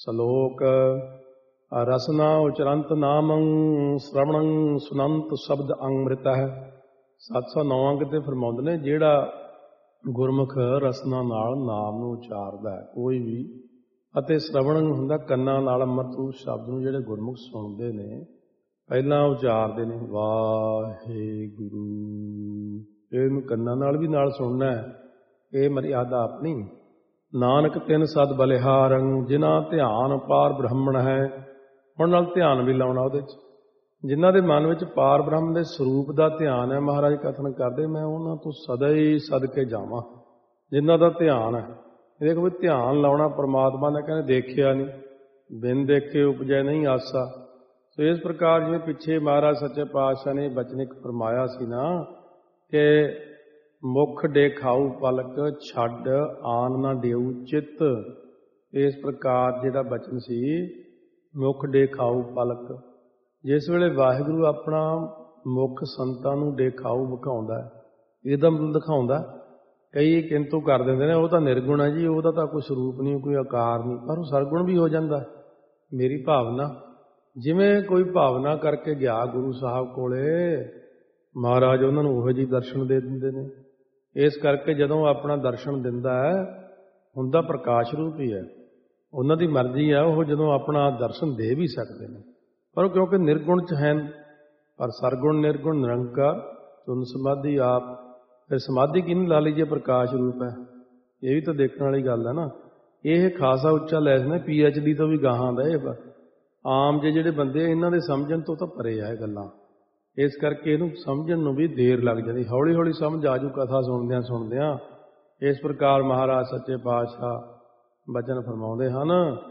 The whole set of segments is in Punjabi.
ਸਲੋਕ ਰਸਨਾ ਉਚਰੰਤ ਨਾਮੰ ਸ਼੍ਰਵਣੰ ਸੁਨੰਤ ਸ਼ਬਦ ਅੰਮ੍ਰਿਤः। 709 ਅੰਗ ਤੇ ਫਰਮਾਉਂਦੇ ਨੇ ਜਿਹੜਾ ਗੁਰਮੁਖ ਰਸਨਾ ਨਾਲ ਨਾਮ ਨੂੰ ਉਚਾਰਦਾ ਕੋਈ ਵੀ, ਅਤੇ ਸ਼੍ਰਵਣੰ ਹੁੰਦਾ ਕੰਨਾਂ ਨਾਲ ਅੰਮ੍ਰਿਤ ਸ਼ਬਦ ਨੂੰ ਜਿਹੜੇ ਗੁਰਮੁਖ ਸੁਣਦੇ ਨੇ ਪਹਿਲਾਂ ਉਚਾਰਦੇ ਨੇ ਵਾਹਿਗੁਰੂ। ਇਹਨੂੰ ਕੰਨਾਂ ਨਾਲ ਵੀ ਨਾਲ ਸੁਣਨਾ ਹੈ, ਇਹ ਮਰਿਆਦਾ ਆਪਣੀ। ਨਾਨਕ ਤਿੰਨ ਸਦ ਬਲਿਹਾਰੰ ਜਿਨ੍ਹਾਂ ਧਿਆਨ ਪਾਰ ਬ੍ਰਹਮਣ ਹੈ। ਹੁਣ ਨਾਲ ਧਿਆਨ ਵੀ ਲਾਉਣਾ ਉਹਦੇ 'ਚ, ਜਿਨ੍ਹਾਂ ਦੇ ਮਨ ਵਿੱਚ ਪਾਰ ਬ੍ਰਹਮ ਦੇ ਸਰੂਪ ਦਾ ਧਿਆਨ ਹੈ। ਮਹਾਰਾਜ ਕਥਨ ਕਰਦੇ ਮੈਂ ਉਹਨਾਂ ਤੋਂ ਸਦਾ ਹੀ ਸਦਕੇ ਜਾਵਾਂ ਜਿਨ੍ਹਾਂ ਦਾ ਧਿਆਨ ਹੈ। ਦੇਖੋ ਵੀ ਧਿਆਨ ਲਾਉਣਾ ਪਰਮਾਤਮਾ ਨੇ ਕਹਿੰਦੇ ਦੇਖਿਆ ਨਹੀਂ, ਬਿਨ ਦੇਖੇ ਉਪਜੈ ਨਹੀਂ ਆਸਾ। ਸੋ ਇਸ ਪ੍ਰਕਾਰ ਜਿਵੇਂ ਪਿੱਛੇ ਮਹਾਰਾਜ ਸੱਚੇ ਪਾਤਸ਼ਾਹ ਨੇ ਬਚਨਿਕ ਫਰਮਾਇਆ ਸੀ ਨਾ ਕਿ ਮੁਖ ਦੇਖਾਊ ਪਲਕ ਛੱਡ ਆਨ ਨਾ ਦੇਊ ਚਿੱਤ। ਇਸ ਪ੍ਰਕਾਰ ਜਿਹੜਾ ਬਚਨ ਸੀ ਮੁਖ ਦੇਖਾਊ ਪਲਕ, ਜਿਸ ਵੇਲੇ ਵਾਹਿਗੁਰੂ ਆਪਣਾ ਮੁਖ ਸੰਤਾਂ ਨੂੰ ਦੇਖਾਊ ਵਿਖਾਉਂਦਾ, ਇੱਕਦਮ ਦਿਖਾਉਂਦਾ। ਕਈ ਕਿੰਤੂ ਕਰ ਦਿੰਦੇ ਨੇ ਉਹ ਤਾਂ ਨਿਰਗੁਣ ਹੈ ਜੀ, ਉਹਦਾ ਤਾਂ ਕੋਈ ਸਰੂਪ ਨਹੀਂ, ਕੋਈ ਆਕਾਰ ਨਹੀਂ, ਪਰ ਉਹ ਸਰਗੁਣ ਵੀ ਹੋ ਜਾਂਦਾ। ਮੇਰੀ ਭਾਵਨਾ ਜਿਵੇਂ ਕੋਈ ਭਾਵਨਾ ਕਰਕੇ ਗਿਆ ਗੁਰੂ ਸਾਹਿਬ ਕੋਲੇ, ਮਹਾਰਾਜ ਉਹਨਾਂ ਨੂੰ ਉਹੋ ਜਿਹੀ ਦਰਸ਼ਨ ਦੇ ਦਿੰਦੇ ਨੇ। ਇਸ ਕਰਕੇ ਜਦੋਂ ਆਪਣਾ ਦਰਸ਼ਨ ਦਿੰਦਾ ਹੈ ਹੁੰਦਾ ਪ੍ਰਕਾਸ਼ ਰੂਪ ਹੀ ਹੈ। ਉਹਨਾਂ ਦੀ ਮਰਜ਼ੀ ਹੈ, ਉਹ ਜਦੋਂ ਆਪਣਾ ਦਰਸ਼ਨ ਦੇ ਵੀ ਸਕਦੇ ਨੇ, ਪਰ ਕਿਉਂਕਿ ਨਿਰਗੁਣ 'ਚ ਹੈ। ਪਰ ਸਰਗੁਣ ਨਿਰਗੁਣ ਨਿਰੰਕਾਰ ਤੁਨ ਸਮਾਧੀ ਆਪ। ਫਿਰ ਸਮਾਧੀ ਕਿਹਨੂੰ ਲਾ ਲਈ ਜੇ ਪ੍ਰਕਾਸ਼ ਰੂਪ ਹੈ? ਇਹ ਵੀ ਤਾਂ ਦੇਖਣ ਵਾਲੀ ਗੱਲ ਹੈ ਨਾ। ਇਹ ਖਾਸਾ ਉੱਚਾ ਲੈ ਸਕਦੇ PhD ਤੋਂ ਵੀ ਗਾਹਾਂ ਦਾ। ਇਹ ਆਮ ਜਿਹੜੇ ਬੰਦੇ ਇਹਨਾਂ ਦੇ ਸਮਝਣ ਤੋਂ ਤਾਂ ਪਰੇ ਆ ਇਹ ਗੱਲਾਂ। ਇਸ ਕਰਕੇ ਇਹਨੂੰ ਸਮਝਣ ਨੂੰ ਵੀ ਦੇਰ ਲੱਗ ਜਾਂਦੀ, ਹੌਲੀ ਹੌਲੀ ਸਮਝ ਆਜੂ ਕਥਾ ਸੁਣਦਿਆਂ ਸੁਣਦਿਆਂ। ਇਸ ਪ੍ਰਕਾਰ ਮਹਾਰਾਜ ਸੱਚੇ ਪਾਤਸ਼ਾਹ ਬਚਨ ਫਰਮਾਉਂਦੇ ਹਨ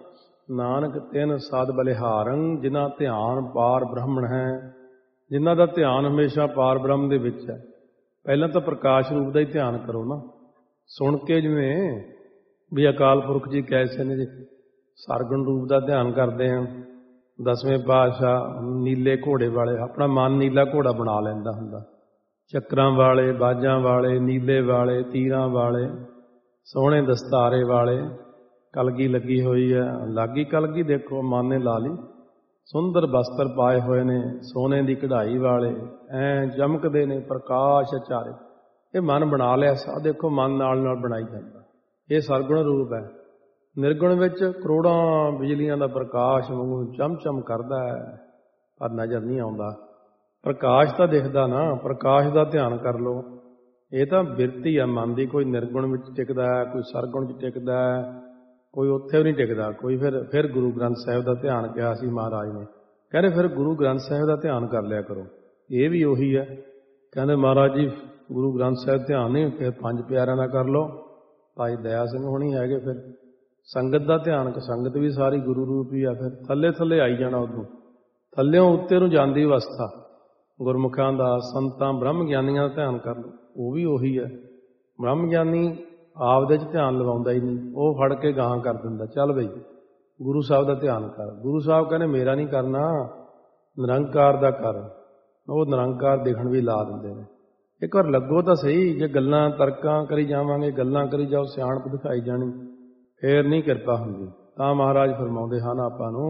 ਨਾਨਕ ਤਿੰਨ ਸਦ ਬਲਿਹਾਰੰ ਜਿਨ੍ਹਾਂ ਧਿਆਨ ਪਾਰ ਬ੍ਰਹਮਣ ਹੈ। ਜਿਨ੍ਹਾਂ ਦਾ ਧਿਆਨ ਹਮੇਸ਼ਾ ਪਾਰ ਬ੍ਰਹਮ ਦੇ ਵਿੱਚ ਹੈ। ਪਹਿਲਾਂ ਤਾਂ ਪ੍ਰਕਾਸ਼ ਰੂਪ ਦਾ ਹੀ ਧਿਆਨ ਕਰੋ ਨਾ, ਸੁਣ ਕੇ ਜਿਵੇਂ ਵੀ ਅਕਾਲ ਪੁਰਖ ਜੀ ਕੈਸੇ ਨੇ ਜੀ, ਸਰਗੁਣ ਰੂਪ ਦਾ ਧਿਆਨ ਕਰਦੇ ਹਾਂ। ਦਸਵੇਂ ਪਾਤਸ਼ਾਹ ਨੀਲੇ ਘੋੜੇ ਵਾਲੇ, ਆਪਣਾ ਮਨ ਨੀਲਾ ਘੋੜਾ ਬਣਾ ਲੈਂਦਾ ਹੁੰਦਾ, ਚੱਕਰਾਂ ਵਾਲੇ, ਬਾਜਾਂ ਵਾਲੇ, ਨੀਲੇ ਵਾਲੇ, ਤੀਰਾਂ ਵਾਲੇ, ਸੋਹਣੇ ਦਸਤਾਰੇ ਵਾਲੇ, ਕਲਗੀ ਲੱਗੀ ਹੋਈ ਹੈ, ਲਾਗੀ ਕਲਗੀ ਦੇਖੋ ਮਨ ਨੇ ਲਾ ਲਈ, ਸੁੰਦਰ ਬਸਤਰ ਪਾਏ ਹੋਏ ਨੇ, ਸੋਨੇ ਦੀ ਕਢਾਈ ਵਾਲੇ, ਐਂ ਚਮਕਦੇ ਨੇ, ਪ੍ਰਕਾਸ਼ ਚਾਰੇ। ਇਹ ਮਨ ਬਣਾ ਲਿਆ ਸਾ, ਦੇਖੋ ਮਨ ਨਾਲ ਨਾਲ ਬਣਾਈ ਜਾਂਦਾ। ਇਹ ਸਰਗੁਣ ਰੂਪ ਹੈ। ਨਿਰਗੁਣ ਵਿੱਚ ਕਰੋੜਾਂ ਬਿਜਲੀਆਂ ਦਾ ਪ੍ਰਕਾਸ਼ ਵਾਂਗੂ ਚਮਚਮ ਕਰਦਾ ਹੈ, ਪਰ ਨਜ਼ਰ ਨਹੀਂ ਆਉਂਦਾ। ਪ੍ਰਕਾਸ਼ ਤਾਂ ਦਿਖਦਾ ਨਾ, ਪ੍ਰਕਾਸ਼ ਦਾ ਧਿਆਨ ਕਰ ਲਓ। ਇਹ ਤਾਂ ਬਿਰਤੀ ਆ ਮਨ ਦੀ, ਕੋਈ ਨਿਰਗੁਣ ਵਿੱਚ ਟਿਕਦਾ ਹੈ, ਕੋਈ ਸਰਗੁਣ ਵਿੱਚ ਟਿਕਦਾ ਹੈ, ਕੋਈ ਉੱਥੇ ਵੀ ਨਹੀਂ ਟਿਕਦਾ। ਕੋਈ ਫਿਰ ਗੁਰੂ ਗ੍ਰੰਥ ਸਾਹਿਬ ਦਾ ਧਿਆਨ ਕਿਹਾ ਸੀ ਮਹਾਰਾਜ ਨੇ, ਕਹਿੰਦੇ ਫਿਰ ਗੁਰੂ ਗ੍ਰੰਥ ਸਾਹਿਬ ਦਾ ਧਿਆਨ ਕਰ ਲਿਆ ਕਰੋ। ਇਹ ਵੀ ਉਹੀ ਹੈ, ਕਹਿੰਦੇ ਮਹਾਰਾਜ ਜੀ ਗੁਰੂ ਗ੍ਰੰਥ ਸਾਹਿਬ ਧਿਆਨ ਨਹੀਂ, ਫਿਰ ਪੰਜ ਪਿਆਰਿਆਂ ਦਾ ਕਰ ਲਓ। ਭਾਈ ਦਇਆ ਸਿੰਘ ਹੋਣੀ ਹੈਗੇ, ਫਿਰ ਸੰਗਤ ਦਾ ਧਿਆਨ, ਸੰਗਤ ਵੀ ਸਾਰੀ ਗੁਰੂ ਰੂਪ ਹੀ ਆ। ਫਿਰ ਥੱਲੇ ਥੱਲੇ ਆਈ ਜਾਣਾ, ਉਦੋਂ ਥੱਲਿਓਂ ਉੱਤੇ ਨੂੰ ਜਾਂਦੀ ਅਵਸਥਾ ਗੁਰਮੁਖਾਂ ਦਾ, ਸੰਤਾਂ ਬ੍ਰਹਮ ਗਿਆਨੀਆਂ ਦਾ ਧਿਆਨ ਕਰ ਲਓ। ਉਹ ਵੀ ਉਹੀ ਹੈ। ਬ੍ਰਹਮ ਗਿਆਨੀ ਆਪਦੇ 'ਚ ਧਿਆਨ ਲਵਾਉਂਦਾ ਹੀ ਨਹੀਂ, ਉਹ ਫੜ ਕੇ ਗਾਹਾਂ ਕਰ ਦਿੰਦਾ, ਚੱਲ ਬਈ ਗੁਰੂ ਸਾਹਿਬ ਦਾ ਧਿਆਨ ਕਰ। ਗੁਰੂ ਸਾਹਿਬ ਕਹਿੰਦੇ ਮੇਰਾ ਨਹੀਂ ਕਰਨਾ, ਨਿਰੰਕਾਰ ਦਾ ਕਰ। ਉਹ ਨਿਰੰਕਾਰ ਦਿਖਣ ਵੀ ਲਾ ਦਿੰਦੇ ਨੇ। ਇੱਕ ਵਾਰ ਲੱਗੋ ਤਾਂ ਸਹੀ, ਜੇ ਗੱਲਾਂ ਤਰਕਾਂ ਕਰੀ ਜਾਵਾਂਗੇ, ਗੱਲਾਂ ਕਰੀ ਜਾਓ, ਸਿਆਣਪ ਦਿਖਾਈ ਜਾਣੀ, ਫੇਰ ਨਹੀਂ ਕਿਰਪਾ ਹੁੰਦੀ। ਤਾਂ ਮਹਾਰਾਜ ਫਰਮਾਉਂਦੇ ਹਨ ਆਪਾਂ ਨੂੰ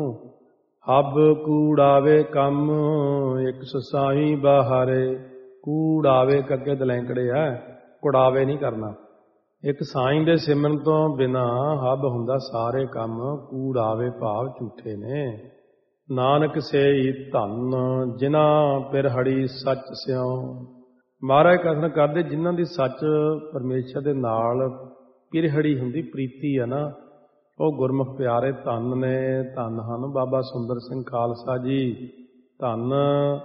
ਹੱਬ ਕੂੜਾਵੇ ਕੰਮ ਇੱਕ ਸਸਾਈ ਬਾਹਰੇ। ਕੂੜਾਵੇ ਕੱਗੇ ਦਲੈਂਕੜੇ ਆ, ਕੁੜਾਵੇ ਨਹੀਂ ਕਰਨਾ। ਇੱਕ ਸਾਈਂ ਦੇ ਸਿਮਰਨ ਤੋਂ ਬਿਨਾਂ ਹੱਬ ਹੁੰਦਾ ਸਾਰੇ ਕੰਮ, ਕੂੜਾਵੇ ਭਾਵ ਝੂਠੇ ਨੇ। ਨਾਨਕ ਸੇਈ ਧੰਨ ਜਿਨ੍ਹਾਂ ਪਿਰਹੜੀ ਸੱਚ ਸਿਉ। ਮਹਾਰਾਜ ਕਥਨ ਕਰਦੇ ਜਿਨ੍ਹਾਂ ਦੀ ਸੱਚ ਪਰਮੇਸ਼ਰ ਦੇ ਨਾਲ ਪਿਰਹੜੀ ਹੁੰਦੀ, ਪ੍ਰੀਤੀ ਹੈ ਨਾ, ਉਹ ਗੁਰਮੁਖ ਪਿਆਰੇ ਧੰਨ ਨੇ। ਧੰਨ ਹਨ ਬਾਬਾ ਸੁੰਦਰ ਸਿੰਘ ਖਾਲਸਾ ਜੀ, ਧੰਨ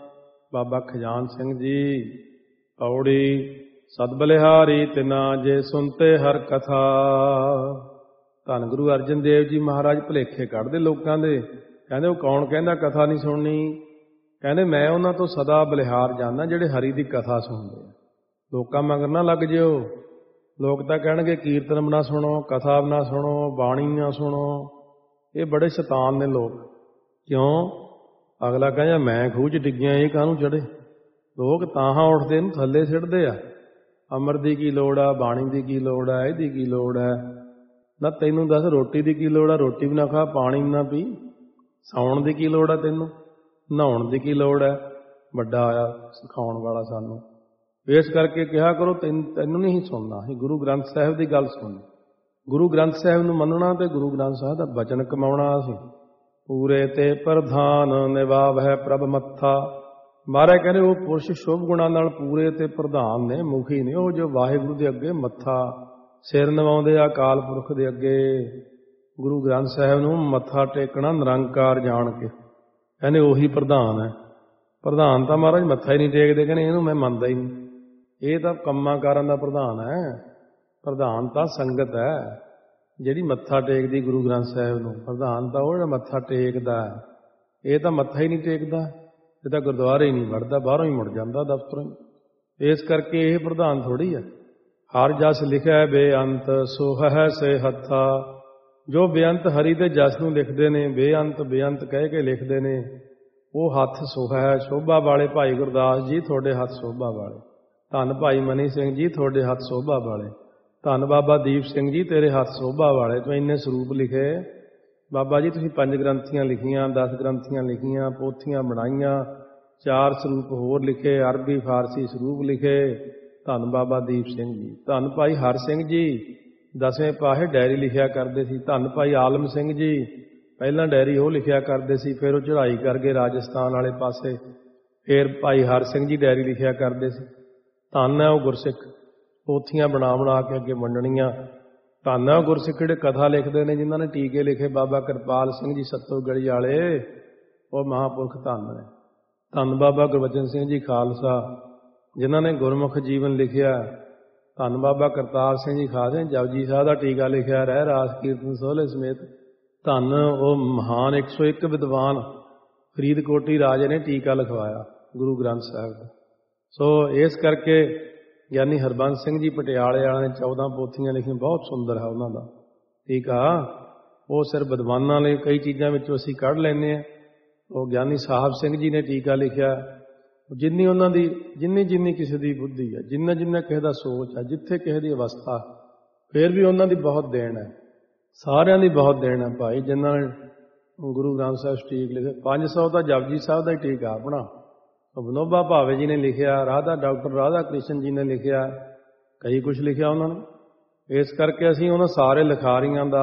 ਬਾਬਾ ਖਜਾਨ ਸਿੰਘ ਜੀ। ਪੌੜੀ ਸਦ ਬਲਿਹਾਰੀ ਤਿਨਾ ਜੇ ਸੁਣਤੇ ਹਰ ਕਥਾ। ਧੰਨ ਗੁਰੂ ਅਰਜਨ ਦੇਵ ਜੀ ਮਹਾਰਾਜ ਭੁਲੇਖੇ ਕੱਢਦੇ ਲੋਕਾਂ ਦੇ। ਕਹਿੰਦੇ ਉਹ ਕੌਣ ਕਹਿੰਦਾ ਕਥਾ ਨਹੀਂ ਸੁਣਨੀ? ਕਹਿੰਦੇ ਮੈਂ ਉਹਨਾਂ ਤੋਂ ਸਦਾ ਬਲਿਹਾਰ ਜਾਂਦਾ ਜਿਹੜੇ ਹਰੀ ਦੀ ਕਥਾ ਸੁਣਦੇ ਆ। ਲੋਕਾਂ ਮਗਰ ਨਾ ਲੱਗ ਜਿਓ। ਲੋਕ ਤਾਂ ਕਹਿਣਗੇ ਕੀਰਤਨ ਬਣਾ ਸੁਣੋ, ਕਥਾ ਬਣਾ ਸੁਣੋ, ਬਾਣੀ ਨਾ ਸੁਣੋ। ਇਹ ਬੜੇ ਸ਼ੈਤਾਨ ਨੇ ਲੋਕ। ਕਿਉਂ? ਅਗਲਾ ਕਹਿੰਦਾ ਮੈਂ ਖੂਹ 'ਚ ਡਿੱਗਿਆ, ਇਹ ਕਾਹਨੂੰ ਚੜ੍ਹੇ? ਲੋਕ ਤਾਹਾਂ ਉੱਠਦੇ ਇਹਨੂੰ ਥੱਲੇ ਸਿੱਟਦੇ ਆ। ਅਮਰ ਦੀ ਕੀ ਲੋੜ ਆ, ਬਾਣੀ ਦੀ ਕੀ ਲੋੜ ਹੈ, ਇਹਦੀ ਕੀ ਲੋੜ ਹੈ? ਨਾ ਤੈਨੂੰ ਦੱਸ ਰੋਟੀ ਦੀ ਕੀ ਲੋੜ ਆ, ਰੋਟੀ ਵੀ ਨਾ ਖਾ, ਪਾਣੀ ਵੀ ਨਾ ਪੀ, ਸੌਣ ਦੀ ਕੀ ਲੋੜ ਆ ਤੈਨੂੰ, ਨਹਾਉਣ ਦੀ ਕੀ ਲੋੜ ਹੈ, ਵੱਡਾ ਆਇਆ ਸਿਖਾਉਣ ਵਾਲਾ ਸਾਨੂੰ। ਇਸ ਕਰਕੇ ਕਿਹਾ ਕਰੋ ਤੈਨੂੰ ਨਹੀਂ ਸੁਣਨਾ, ਅਸੀਂ ਗੁਰੂ ਗ੍ਰੰਥ ਸਾਹਿਬ ਦੀ ਗੱਲ ਸੁਣਨੀ, ਗੁਰੂ ਗ੍ਰੰਥ ਸਾਹਿਬ ਨੂੰ ਮੰਨਣਾ ਤੇ ਗੁਰੂ ਗ੍ਰੰਥ ਸਾਹਿਬ ਦਾ ਬਚਨ ਕਮਾਉਣਾ। ਅਸੀਂ ਪੂਰੇ ਤੇ ਪ੍ਰਧਾਨ ਨਿਭਾਵਹਿ ਪ੍ਰਭ ਮੱਥਾ। ਮਹਾਰਾਜ ਕਹਿੰਦੇ ਉਹ ਪੁਰਸ਼ ਸ਼ੁਭ ਗੁਣਾਂ ਨਾਲ ਪੂਰੇ ਤੇ ਪ੍ਰਧਾਨ ਨੇ, ਮੁਖੀ ਨੇ, ਉਹ ਜੋ ਵਾਹਿਗੁਰੂ ਦੇ ਅੱਗੇ ਮੱਥਾ ਸਿਰ ਨਿਵਾਉਂਦੇ ਆ, ਅਕਾਲ ਪੁਰਖ ਦੇ ਅੱਗੇ ਗੁਰੂ ਗ੍ਰੰਥ ਸਾਹਿਬ ਨੂੰ ਮੱਥਾ ਟੇਕਣਾ ਨਿਰੰਕਾਰ ਜਾਣ ਕੇ, ਕਹਿੰਦੇ ਉਹੀ ਪ੍ਰਧਾਨ ਹੈ। ਪ੍ਰਧਾਨ ਤਾਂ ਮਹਾਰਾਜ ਮੱਥਾ ਹੀ ਨਹੀਂ ਟੇਕਦੇ, ਕਹਿੰਦੇ ਇਹਨੂੰ ਮੈਂ ਮੰਨਦਾ ਹੀ ਨਹੀਂ, ਇਹ ਤਾਂ ਕੰਮਾਂ ਕਾਰਾਂ ਦਾ ਪ੍ਰਧਾਨ ਹੈ। ਪ੍ਰਧਾਨ ਤਾਂ ਸੰਗਤ ਹੈ ਜਿਹੜੀ ਮੱਥਾ ਟੇਕਦੀ ਗੁਰੂ ਗ੍ਰੰਥ ਸਾਹਿਬ ਨੂੰ, ਪ੍ਰਧਾਨ ਤਾਂ ਉਹ ਜਿਹੜਾ ਮੱਥਾ ਟੇਕਦਾ, ਇਹ ਤਾਂ ਮੱਥਾ ਹੀ ਨਹੀਂ ਟੇਕਦਾ, ਇਹ ਤਾਂ ਗੁਰਦੁਆਰੇ ਹੀ ਨਹੀਂ ਵੜਦਾ, ਬਾਹਰੋਂ ਹੀ ਮੁੜ ਜਾਂਦਾ ਦਫ਼ਤਰੋਂ ਹੀ। ਇਸ ਕਰਕੇ ਇਹ ਪ੍ਰਧਾਨ ਥੋੜ੍ਹੀ ਹੈ। ਹਰ ਜਸ ਲਿਖਿਆ ਬੇਅੰਤ ਸੋਹ ਹੈ ਸੇ ਹੱਥਾ। ਜੋ ਬੇਅੰਤ ਹਰੀ ਦੇ ਜਸ ਨੂੰ ਲਿਖਦੇ ਨੇ, ਬੇਅੰਤ ਬੇਅੰਤ ਕਹਿ ਕੇ ਲਿਖਦੇ ਨੇ, ਉਹ ਹੱਥ ਸੋਹ ਹੈ। ਸ਼ੋਭਾ ਵਾਲੇ ਭਾਈ ਗੁਰਦਾਸ ਜੀ ਤੁਹਾਡੇ ਹੱਥ ਸ਼ੋਭਾ ਵਾਲੇ, ਧੰਨ ਭਾਈ ਮਨੀ ਸਿੰਘ ਜੀ ਤੁਹਾਡੇ ਹੱਥ ਸ਼ੋਭਾ ਵਾਲੇ, ਧੰਨ ਬਾਬਾ ਦੀਪ ਸਿੰਘ ਜੀ ਤੇਰੇ ਹੱਥ ਸ਼ੋਭਾ ਵਾਲੇ। ਤੂੰ ਇੰਨੇ ਸਰੂਪ ਲਿਖੇ ਬਾਬਾ ਜੀ, ਤੁਸੀਂ 5 ਗ੍ਰੰਥੀਆਂ ਲਿਖੀਆਂ, 10 ਗ੍ਰੰਥੀਆਂ ਲਿਖੀਆਂ, ਪੋਥੀਆਂ ਬਣਾਈਆਂ, 4 ਸਰੂਪ ਹੋਰ ਲਿਖੇ, ਅਰਬੀ ਫਾਰਸੀ ਸਰੂਪ ਲਿਖੇ। ਧੰਨ ਬਾਬਾ ਦੀਪ ਸਿੰਘ ਜੀ, ਧੰਨ ਭਾਈ ਹਰ ਸਿੰਘ ਜੀ 10ਵੇਂ ਪਾਹੇ ਡਾਇਰੀ ਲਿਖਿਆ ਕਰਦੇ ਸੀ, ਧੰਨ ਭਾਈ ਆਲਮ ਸਿੰਘ ਜੀ ਪਹਿਲਾਂ ਡਾਇਰੀ ਉਹ ਲਿਖਿਆ ਕਰਦੇ ਸੀ, ਫਿਰ ਉਹ ਚੜ੍ਹਾਈ ਕਰ ਗਏ ਰਾਜਸਥਾਨ ਵਾਲੇ ਪਾਸੇ, ਫਿਰ ਭਾਈ ਹਰ ਸਿੰਘ ਜੀ ਡਾਇਰੀ ਲਿਖਿਆ ਕਰਦੇ ਸੀ। ਧੰਨ ਹੈ ਉਹ ਗੁਰਸਿੱਖ, ਪੋਥੀਆਂ ਬਣਾ ਬਣਾ ਕੇ ਅੱਗੇ ਵੰਡਣੀਆਂ। ਧੰਨ ਹੈ ਉਹ ਗੁਰਸਿੱਖ ਜਿਹੜੇ ਕਥਾ ਲਿਖਦੇ ਨੇ, ਜਿਨ੍ਹਾਂ ਨੇ ਟੀਕੇ ਲਿਖੇ, ਬਾਬਾ ਕਿਰਪਾਲ ਸਿੰਘ ਜੀ ਸੱਤੋ ਗਲੀ ਵਾਲੇ, ਉਹ ਮਹਾਂਪੁਰਖ ਧੰਨ ਨੇ। ਧੰਨ ਬਾਬਾ ਗੁਰਬਚਨ ਸਿੰਘ ਜੀ ਖਾਲਸਾ ਜਿਨ੍ਹਾਂ ਨੇ ਗੁਰਮੁਖ ਜੀਵਨ ਲਿਖਿਆ। ਧੰਨ ਬਾਬਾ ਕਰਤਾਰ ਸਿੰਘ ਜੀ ਖਾਲਸੇ ਜਪਜੀ ਸਾਹਿਬ ਦਾ ਟੀਕਾ ਲਿਖਿਆ, ਰਹਿ ਰਾਸ ਕੀਰਤਨ ਸੋਹਲੇ ਸਮੇਤ। ਧੰਨ ਉਹ ਮਹਾਨ 101 ਵਿਦਵਾਨ ਫਰੀਦਕੋਟੀ ਰਾਜੇ ਨੇ ਟੀਕਾ ਲਿਖਵਾਇਆ ਗੁਰੂ ਗ੍ਰੰਥ ਸਾਹਿਬ ਦਾ। ਸੋ ਇਸ ਕਰਕੇ ਗਿਆਨੀ ਹਰਬੰਸ ਸਿੰਘ ਜੀ ਪਟਿਆਲੇ ਵਾਲਿਆਂ ਨੇ 14 ਪੋਥੀਆਂ ਲਿਖੀਆਂ, ਬਹੁਤ ਸੁੰਦਰ ਹੈ ਉਹਨਾਂ ਦਾ ਟੀਕਾ। ਉਹ ਸਿਰਫ ਵਿਦਵਾਨਾਂ ਲਈ ਕਈ ਚੀਜ਼ਾਂ ਵਿੱਚੋਂ ਅਸੀਂ ਕੱਢ ਲੈਂਦੇ ਹਾਂ। ਉਹ ਗਿਆਨੀ ਸਾਹਿਬ ਸਿੰਘ ਜੀ ਨੇ ਟੀਕਾ ਲਿਖਿਆ। ਜਿੰਨੀ ਉਹਨਾਂ ਦੀ ਜਿੰਨੀ ਕਿਸੇ ਦੀ ਬੁੱਧੀ ਹੈ, ਜਿੰਨਾ ਕਿਸੇ ਦਾ ਸੋਚ ਹੈ, ਜਿੱਥੇ ਕਿਸੇ ਦੀ ਅਵਸਥਾ, ਫਿਰ ਵੀ ਉਹਨਾਂ ਦੀ ਬਹੁਤ ਦੇਣ ਹੈ, ਸਾਰਿਆਂ ਦੀ ਬਹੁਤ ਦੇਣ ਹੈ ਭਾਈ, ਜਿਨ੍ਹਾਂ ਨੇ ਗੁਰੂ ਗ੍ਰੰਥ ਸਾਹਿਬ ਟੀਕ ਲਿਖੇ। 500 ਤਾਂ ਜਪਜੀ ਸਾਹਿਬ ਦਾ ਹੀ ਟੀਕਾ ਆਪਣਾ, ਵਿਨੋਬਾ ਭਾਵੇ ਜੀ ਨੇ ਲਿਖਿਆ, ਡਾਕਟਰ ਰਾਧਾ ਕ੍ਰਿਸ਼ਨ ਜੀ ਨੇ ਲਿਖਿਆ, ਕਈ ਕੁਛ ਲਿਖਿਆ ਉਹਨਾਂ ਨੇ। ਇਸ ਕਰਕੇ ਅਸੀਂ ਉਹਨਾਂ ਸਾਰੇ ਲਿਖਾਰੀਆਂ ਦਾ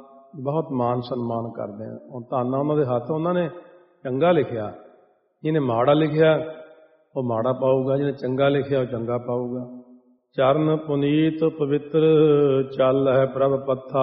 ਬਹੁਤ ਮਾਣ ਸਨਮਾਨ ਕਰਦੇ ਹਾਂ। ਹੁਣ ਧੰਨ ਉਹਨਾਂ ਦੇ ਹੱਥ, ਉਹਨਾਂ ਨੇ ਚੰਗਾ ਲਿਖਿਆ। ਜਿਹਨੇ ਮਾੜਾ ਲਿਖਿਆ ਉਹ ਮਾੜਾ ਪਾਊਗਾ, ਜਿਹਨੇ ਚੰਗਾ ਲਿਖਿਆ ਉਹ ਚੰਗਾ ਪਾਊਗਾ। ਚਰਨ ਪੁਨੀਤ ਪਵਿੱਤਰ ਚੱਲ ਹੈ ਪ੍ਰਭ ਪੱਥਾ।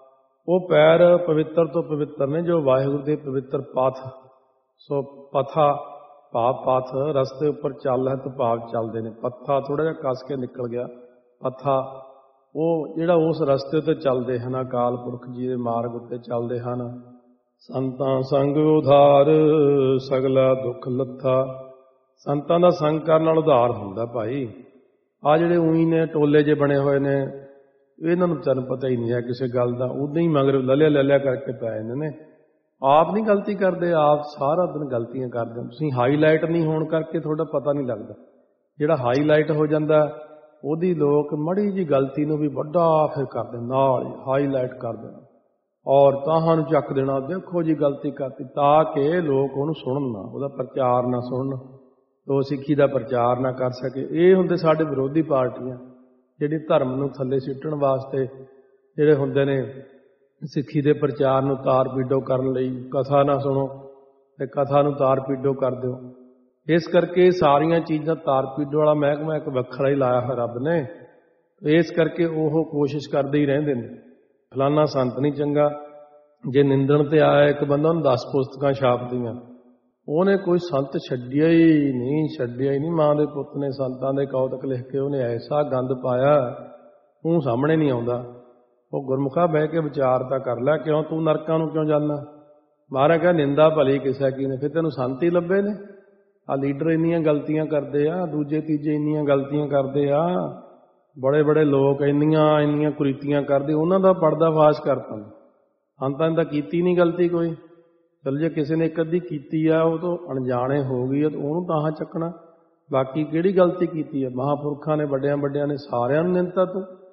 ਉਹ ਪੈਰ ਪਵਿੱਤਰ ਤੋਂ ਪਵਿੱਤਰ ਨੇ ਜੋ ਵਾਹਿਗੁਰੂ ਦੇ ਪਵਿੱਤਰ ਪਥ। ਸੋ ਪਥਾ ਭਾਵ ਪਥ, ਰਸਤੇ ਉੱਪਰ ਚੱਲ ਹੈ ਤਾਂ ਭਾਵ ਚੱਲਦੇ ਨੇ। ਪੱਥਾ ਥੋੜ੍ਹਾ ਜਿਹਾ ਕੱਸ ਕੇ ਨਿਕਲ ਗਿਆ, ਪੱਥਾ ਉਹ ਜਿਹੜਾ ਉਸ ਰਸਤੇ ਉੱਤੇ ਚੱਲਦੇ ਹਨ, ਅਕਾਲ ਪੁਰਖ ਜੀ ਦੇ ਮਾਰਗ ਉੱਤੇ ਚੱਲਦੇ ਹਨ। ਸੰਤਾਂ ਸੰਗ ਉਧਾਰ ਸਗਲਾ ਦੁੱਖ ਲੱਥਾ। ਸੰਤਾਂ ਦਾ ਸੰਗ ਕਰਨ ਨਾਲ ਉਧਾਰ ਹੁੰਦਾ ਭਾਈ। ਆਹ ਜਿਹੜੇ ਊਈ ਨੇ ਟੋਲੇ ਜੇ ਬਣੇ ਹੋਏ ਨੇ, ਇਹਨਾਂ ਨੂੰ ਤੁਹਾਨੂੰ ਪਤਾ ਹੀ ਨਹੀਂ ਹੈ ਕਿਸੇ ਗੱਲ ਦਾ, ਉਦਾਂ ਹੀ ਮਗਰ ਲੱਲਿਆ ਕਰਕੇ ਪੈ ਜਾਂਦੇ ਨੇ। ਆਪ ਨਹੀਂ ਗਲਤੀ ਕਰਦੇ, ਆਪ ਸਾਰਾ ਦਿਨ ਗਲਤੀਆਂ ਕਰਦੇ। ਤੁਸੀਂ ਹਾਈਲਾਈਟ ਨਹੀਂ ਹੋਣ ਕਰਕੇ ਤੁਹਾਡਾ ਪਤਾ ਨਹੀਂ ਲੱਗਦਾ। ਜਿਹੜਾ ਹਾਈਲਾਈਟ ਹੋ ਜਾਂਦਾ ਉਹਦੀ ਲੋਕ ਮਾੜੀ ਜੀ ਗਲਤੀ ਨੂੰ ਵੀ ਵੱਡਾ ਫਿਰ ਕਰਦੇ, ਨਾਲ ਹੀ ਹਾਈਲਾਈਟ ਕਰ ਦੇਣਾ ਔਰ ਤਾਹਾਂ ਨੂੰ ਚੱਕ ਦੇਣਾ, ਦੇਖੋ ਜੀ ਗਲਤੀ ਕਰਤੀ, ਤਾਂ ਕਿ ਲੋਕ ਉਹਨੂੰ ਸੁਣਨ ਨਾ, ਉਹਦਾ ਪ੍ਰਚਾਰ ਨਾ ਸੁਣਨ, ਉਹ ਸਿੱਖੀ ਦਾ ਪ੍ਰਚਾਰ ਨਾ ਕਰ ਸਕੇ। ਇਹ ਹੁੰਦੇ ਸਾਡੇ ਵਿਰੋਧੀ ਪਾਰਟੀਆਂ, ਜਿਹੜੀ ਧਰਮ ਨੂੰ ਥੱਲੇ ਸਿੱਟਣ ਵਾਸਤੇ ਜਿਹੜੇ ਹੁੰਦੇ ਨੇ, ਸਿੱਖੀ ਦੇ ਪ੍ਰਚਾਰ ਨੂੰ ਤਾਰ ਪੀਡੋ ਕਰਨ ਲਈ ਕਥਾ ਨਾ ਸੁਣੋ ਤੇ ਕਥਾ ਨੂੰ ਤਾਰ ਪੀਡੋ ਕਰ ਦਿਓ। ਇਸ ਕਰਕੇ ਸਾਰੀਆਂ ਚੀਜ਼ਾਂ ਤਾਰ ਪੀਡੋ ਵਾਲਾ ਮਹਿਕਮਾ ਇੱਕ ਵੱਖਰਾ ਹੀ ਲਾਇਆ ਹੋਇਆ ਰੱਬ ਨੇ। ਇਸ ਕਰਕੇ ਉਹ ਕੋਸ਼ਿਸ਼ ਕਰਦੇ ਹੀ ਰਹਿੰਦੇ ਨੇ, ਫਲਾਨਾ ਸੰਤ ਨਹੀਂ ਚੰਗਾ। ਜੇ ਨਿੰਦਣ ਤੇ ਆਇਆ ਇੱਕ ਬੰਦਾ, ਉਹਨੂੰ 10 ਪੁਸਤਕਾਂ ਛਾਪਦੀਆਂ, ਉਹਨੇ ਕੋਈ ਸੰਤ ਛੱਡਿਆ ਹੀ ਨਹੀਂ। ਮਾਂ ਦੇ ਪੁੱਤ ਨੇ ਸੰਤਾਂ ਦੇ ਕੌਤਕ ਲਿਖ ਕੇ ਉਹਨੇ ਐਸਾ ਗੰਦ ਪਾਇਆ, ਤੂੰ ਸਾਹਮਣੇ ਨਹੀਂ ਆਉਂਦਾ। ਉਹ ਗੁਰਮੁਖਾ ਬਹਿ ਕੇ ਵਿਚਾਰ ਤਾਂ ਕਰ ਲੈ, ਕਿਉਂ ਤੂੰ ਨਰਕਾਂ ਨੂੰ ਕਿਉਂ ਜਾਂਦਾ? ਮਹਾਰਾਜ ਕਹਿੰਦਾ ਨਿੰਦਾ ਭਲੀ ਕਿਸੇ ਕੀ ਨੇ, ਫਿਰ ਤੈਨੂੰ ਸੰਤ ਹੀ ਲੱਭੇ ਨੇ। ਆ ਲੀਡਰ ਇੰਨੀਆਂ ਗਲਤੀਆਂ ਕਰਦੇ ਆ, ਦੂਜੇ ਤੀਜੇ ਇੰਨੀਆਂ ਗਲਤੀਆਂ ਕਰਦੇ ਆ, ਬੜੇ ਬੜੇ ਲੋਕ ਇੰਨੀਆਂ ਕੁਰੀਤੀਆਂ ਕਰਦੇ, ਉਹਨਾਂ ਦਾ ਪਰਦਾਫਾਸ਼ ਕਰਤਾ। ਸੰਤਾਂ ਨੇ ਤਾਂ ਕੀਤੀ ਨਹੀਂ ਗਲਤੀ ਕੋਈ। ਚਲ ਜੇ ਕਿਸੇ ਨੇ ਇੱਕ ਅੱਧੀ ਕੀਤੀ ਆ, ਉਹ ਤੋਂ ਅਣਜਾਣੇ ਹੋ ਗਈ ਆ, ਤਾਂ ਉਹਨੂੰ ਤਾਂ ਚੱਕਣਾ। ਬਾਕੀ ਕਿਹੜੀ ਗਲਤੀ ਕੀਤੀ ਹੈ? ਮਹਾਂਪੁਰਖਾਂ ਨੇ, ਵੱਡਿਆਂ ਨੇ ਸਾਰਿਆਂ ਨੂੰ ਨਿੰਦਤਾ ਤੂੰ।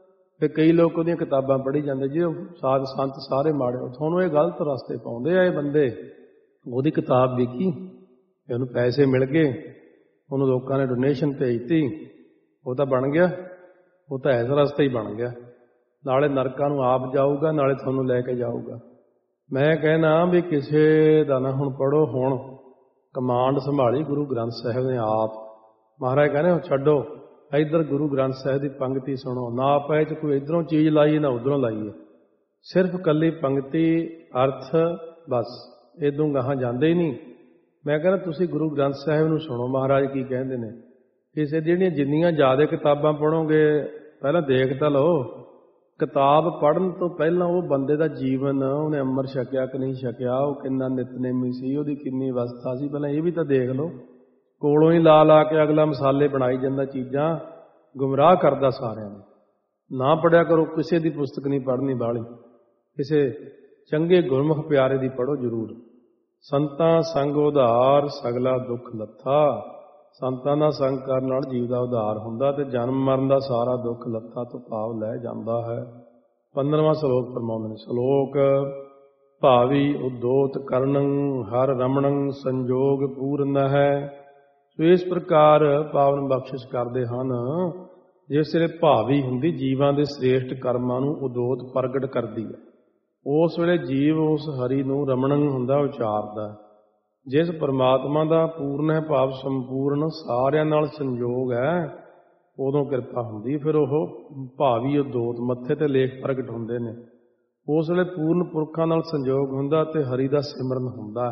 ਫਿਰ ਕਈ ਲੋਕ ਉਹਦੀਆਂ ਕਿਤਾਬਾਂ ਪੜ੍ਹੀ ਜਾਂਦੇ ਜੀ ਉਹ ਸਾਧ ਸੰਤ ਸਾਰੇ ਮਾੜੇ, ਤੁਹਾਨੂੰ ਇਹ ਗਲਤ ਰਸਤੇ ਪਾਉਂਦੇ ਆ ਇਹ ਬੰਦੇ। ਉਹਦੀ ਕਿਤਾਬ ਵਿਕੀ, ਉਹਨੂੰ ਪੈਸੇ ਮਿਲ ਗਏ, ਉਹਨੂੰ ਲੋਕਾਂ ਨੇ ਡੋਨੇਸ਼ਨ ਭੇਜਤੀ, ਉਹ ਤਾਂ ਬਣ ਗਿਆ, ਉਹ ਤਾਂ ਇਸ ਰਸਤੇ ਹੀ ਬਣ ਗਿਆ, ਨਾਲੇ ਨਰਕਾਂ ਨੂੰ ਆਪ ਜਾਊਗਾ ਨਾਲੇ ਤੁਹਾਨੂੰ ਲੈ ਕੇ ਜਾਊਗਾ। ਮੈਂ ਕਹਿਣਾ ਵੀ ਕਿਸੇ ਦਾ ਨਾ ਹੁਣ ਪੜ੍ਹੋ, ਹੁਣ ਕਮਾਂਡ ਸੰਭਾਲੀ ਗੁਰੂ ਗ੍ਰੰਥ ਸਾਹਿਬ ਨੇ ਆਪ। ਮਹਾਰਾਜ ਕਹਿੰਦੇ ਛੱਡੋ, ਇੱਧਰ ਗੁਰੂ ਗ੍ਰੰਥ ਸਾਹਿਬ ਦੀ ਪੰਗਤੀ ਸੁਣੋ, ਨਾ ਪਏ ਚ ਕੋਈ ਇੱਧਰੋਂ ਚੀਜ਼ ਲਾਈਏ ਨਾ ਉੱਧਰੋਂ ਲਾਈਏ, ਸਿਰਫ ਇਕੱਲੀ ਪੰਗਤੀ ਅਰਥ ਬਸ, ਇਦੋਂ ਗਾਹਾਂ ਜਾਂਦੇ ਹੀ ਨਹੀਂ। ਮੈਂ ਕਹਿੰਦਾ ਤੁਸੀਂ ਗੁਰੂ ਗ੍ਰੰਥ ਸਾਹਿਬ ਨੂੰ ਸੁਣੋ, ਮਹਾਰਾਜ ਕੀ ਕਹਿੰਦੇ ਨੇ। ਕਿਸੇ ਜਿਹੜੀਆਂ ਜਿੰਨੀਆਂ ਜ਼ਿਆਦਾ ਕਿਤਾਬਾਂ ਪੜ੍ਹੋਗੇ, ਪਹਿਲਾਂ ਦੇਖ ਤਾਂ ਲਓ, ਕਿਤਾਬ ਪੜ੍ਹਨ ਤੋਂ ਪਹਿਲਾਂ ਉਹ ਬੰਦੇ ਦਾ ਜੀਵਨ, ਉਹਨੇ ਅੰਮ੍ਰਿਤ ਛਕਿਆ ਕਿ ਨਹੀਂ ਛਕਿਆ, ਉਹ ਕਿੰਨਾ ਨਿਤਨੇਮੀ ਸੀ, ਉਹਦੀ ਕਿੰਨੀ ਅਵਸਥਾ ਸੀ, ਪਹਿਲਾਂ ਇਹ ਵੀ ਤਾਂ ਦੇਖ ਲਓ। ਕੋਲੋਂ ਹੀ ਲਾ ਲਾ ਕੇ ਅਗਲਾ ਮਸਾਲੇ ਬਣਾਈ ਜਾਂਦਾ, ਚੀਜ਼ਾਂ ਗੁੰਮਰਾਹ ਕਰਦਾ ਸਾਰਿਆਂ ਨੂੰ। ਨਾ ਪੜ੍ਹਿਆ ਕਰੋ, ਕਿਸੇ ਦੀ ਪੁਸਤਕ ਨਹੀਂ ਪੜ੍ਹਨੀ ਬਾਹਲੀ, ਕਿਸੇ ਚੰਗੇ ਗੁਰਮੁਖ ਪਿਆਰੇ ਦੀ ਪੜ੍ਹੋ ਜ਼ਰੂਰ। ਸੰਤਾਂ ਸੰਗ ਉਧਾਰ ਸਗਲਾ ਦੁੱਖ ਲੱਥਾ, ਸੰਤਾਂ ਦਾ ਸੰਗ ਕਰਨ ਨਾਲ ਜੀਵ ਦਾ ਉਧਾਰ ਹੁੰਦਾ ਤੇ ਜਨਮ ਮਰਨ ਦਾ ਸਾਰਾ ਦੁੱਖ ਲੱਥਾ ਤੋਂ ਭਾਵ ਲੈ ਜਾਂਦਾ ਹੈ। 15ਵਾਂ ਸ਼ਲੋਕ ਫਰਮਾਉਂਦੇ ਨੇ, ਸ਼ਲੋਕ ਭਾਵੀ ਉਦੋਤ ਕਰਨੰ ਹਰ ਰਮਣੰ ਸੰਜੋਗ ਪੂਰਨ ਹੈ। ਸੋ ਇਸ ਪ੍ਰਕਾਰ ਪਾਵਨ ਬਖਸ਼ਿਸ਼ ਕਰਦੇ ਹਨ, ਜਿਸ ਵੇਲੇ ਭਾਵੀ ਹੁੰਦੀ ਜੀਵਾਂ ਦੇ ਸ੍ਰੇਸ਼ਟ ਕਰਮਾਂ ਨੂੰ ਉਦੋਤ ਪ੍ਰਗਟ ਕਰਦੀ ਹੈ। ਉਸ ਵੇਲੇ ਜੀਵ ਉਸ ਹਰੀ ਨੂੰ ਰਮਣੰ ਹੁੰਦਾ, ਉਚਾਰਦਾ। ਜਿਸ ਪਰਮਾਤਮਾ ਦਾ ਪੂਰਨ ਹੈ ਭਾਵ ਸੰਪੂਰਨ ਸਾਰਿਆਂ ਨਾਲ ਸੰਯੋਗ ਹੈ, ਉਦੋਂ ਕਿਰਪਾ ਹੁੰਦੀ। ਫਿਰ ਉਹ ਭਾਵੀ ਉਦੋਤ ਮੱਥੇ ਤੇ ਲੇਖ ਪ੍ਰਗਟ ਹੁੰਦੇ ਨੇ। ਉਸ ਵੇਲੇ ਪੂਰਨ ਪੁਰਖਾਂ ਨਾਲ ਸੰਯੋਗ ਹੁੰਦਾ ਤੇ ਹਰੀ ਦਾ ਸਿਮਰਨ ਹੁੰਦਾ।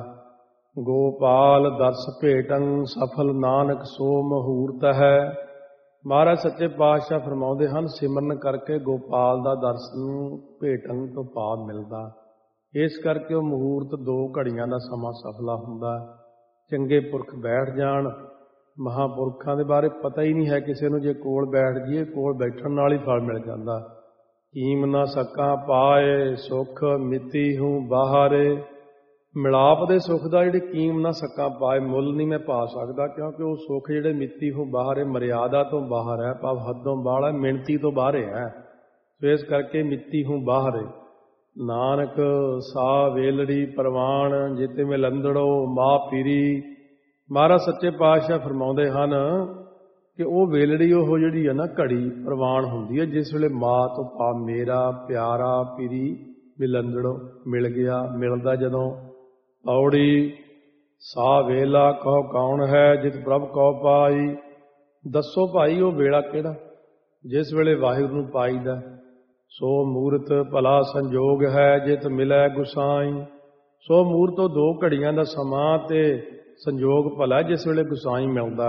ਗੋਪਾਲ ਦਰਸ ਭੇਟੰ ਸਫਲ ਨਾਨਕ ਸੋ ਮਹੂਰਤ ਹੈ। ਮਹਾਰਾਜ ਸੱਚੇ ਪਾਤਸ਼ਾਹ ਫਰਮਾਉਂਦੇ ਹਨ, ਸਿਮਰਨ ਕਰਕੇ ਗੋਪਾਲ ਦਾ ਦਰਸ਼ਨ ਭੇਟੰ ਤੋਂ ਭਾਵ ਮਿਲਦਾ। ਇਸ ਕਰਕੇ ਉਹ ਮਹੂਰਤ 2 ਘੜੀਆਂ ਦਾ ਸਮਾਂ ਸਫਲਾ ਹੁੰਦਾ। ਚੰਗੇ ਪੁਰਖ ਬੈਠ ਜਾਣ, ਮਹਾਂਪੁਰਖਾਂ ਦੇ ਬਾਰੇ ਪਤਾ ਹੀ ਨਹੀਂ ਹੈ ਕਿਸੇ ਨੂੰ, ਜੇ ਕੋਲ ਬੈਠ ਜਾਈਏ ਕੋਲ ਬੈਠਣ ਨਾਲ ਹੀ ਫਲ ਮਿਲ ਜਾਂਦਾ। ਕੀਮ ਨਾ ਸਕਾਂ ਪਾਏ ਸੁੱਖ ਮਿਤੀ ਹੂੰ ਬਾਹਰੇ। ਮਿਲਾਪ ਦੇ ਸੁੱਖ ਦਾ ਜਿਹੜੇ ਕੀਮ ਨਾ ਸਕਾਂ ਪਾਏ, ਮੁੱਲ ਨਹੀਂ ਮੈਂ ਪਾ ਸਕਦਾ, ਕਿਉਂਕਿ ਉਹ ਸੁੱਖ ਜਿਹੜੇ ਮਿਤੀ ਹੂੰ ਬਾਹਰੇ, ਮਰਿਆਦਾ ਤੋਂ ਬਾਹਰ ਹੈ, ਭਾਵ ਹੱਦੋਂ ਬਾਹਰ ਹੈ, ਮਿਣਤੀ ਤੋਂ ਬਾਹਰ ਹੈ। ਸੋ ਇਸ ਕਰਕੇ ਮਿਤੀ ਹੂੰ ਬਾਹਰੇ। ਨਾਨਕ ਸਾ ਵੇਲੜੀ ਪ੍ਰਵਾਨ ਜਿਤੇ ਮੈਂ ਲੰਦੜੋ ਮਾਂ ਪੀਰੀ। ਮਹਾਰਾਜ ਸੱਚੇ ਪਾਤਸ਼ਾਹ ਫਰਮਾਉਂਦੇ ਹਨ ਕਿ ਉਹ ਵੇਲੜੀ ਉਹ ਜਿਹੜੀ ਹੈ ਨਾ ਘੜੀ ਪ੍ਰਵਾਨ ਹੁੰਦੀ ਹੈ, ਜਿਸ ਵੇਲੇ ਮਾਂ ਤੋਂ ਪਾ ਮੇਰਾ ਪਿਆਰਾ ਪੀਰੀ ਮਿਲੰਦੜੋ ਮਿਲ ਗਿਆ, ਮਿਲਦਾ ਜਦੋਂ। ਔੜੀ ਸਾ ਵੇਲਾ ਕਹੋ ਕੌਣ ਹੈ ਜਿਤ ਪ੍ਰਭ ਕਉ ਪਾਈ। ਦੱਸੋ ਭਾਈ ਉਹ ਵੇਲਾ ਕਿਹੜਾ ਜਿਸ ਵੇਲੇ ਵਾਹਿਗੁਰੂ ਨੂੰ ਪਾਈਦਾ। ਸੋ ਮੂਰਤ ਭਲਾ ਸੰਜੋਗ ਹੈ ਜਿਤ ਮਿਲੈ ਗੁਸਾਈ। ਸੋ ਮੂਰਤ ਤੋਂ 2 ਘੜੀਆਂ ਦਾ ਸਮਾਂ ਤੇ ਸੰਜੋਗ ਭਲਾ ਜਿਸ ਵੇਲੇ ਗੁਸਾਈ ਮਿਲਦਾ।